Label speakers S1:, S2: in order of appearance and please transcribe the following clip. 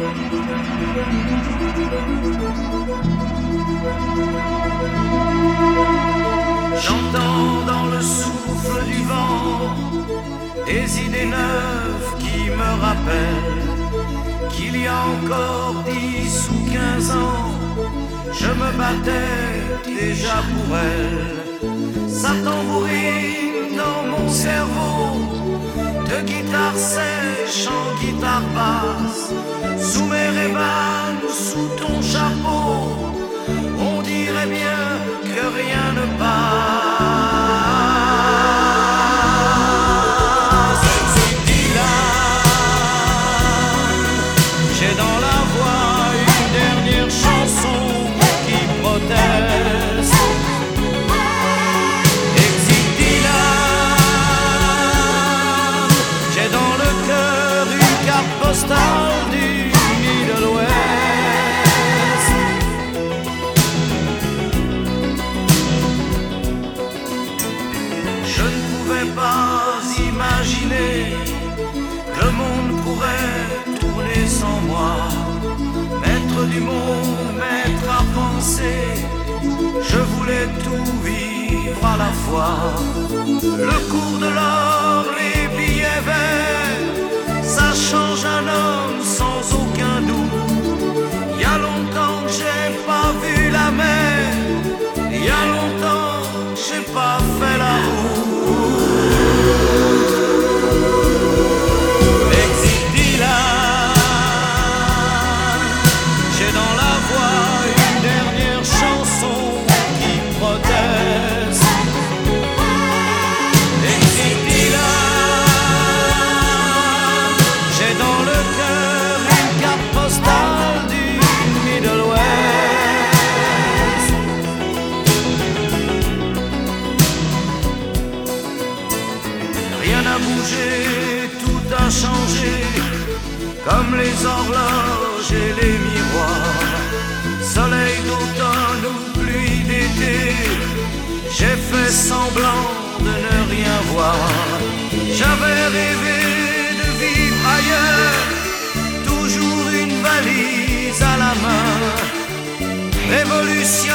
S1: J'entends dans le souffle du vent des idées neuves qui me rappellent qu'il y a encore 10 ou 15 ans, je me battais déjà pour elle. Ça tambourine dans mon cerveau, de guitare sèche en guitare basse, sous mes rébans ou sous ton chapeau, on dirait bien que rien ne passe. J'ai dans la voix une dernière chanson qui proteste. Exit Dylan. J'ai dans le cœur une carte postale du Middle West. Je ne pouvais pas imaginer que le monde pourrait tourner sans moi. Maître du monde, maître à penser, je voulais tout vivre à la fois. Le cours de l'or, les billets verts, ça change un homme sans aucun doute. Il y a longtemps que j'ai pas vu la mer, il y a longtemps que j'ai pas fait la route. Exit Dylan. J'ai dans la voix une dernière chanson qui proteste. Exit Dylan. J'ai dans le cœur une carte postale du Middle West. Rien n'a bougé, tout a changé, comme les horloges et les miroirs. Soleil d'automne ou pluie d'été, j'ai fait semblant de ne rien voir. J'avais rêvé de vivre ailleurs, toujours une valise à la main. Révolution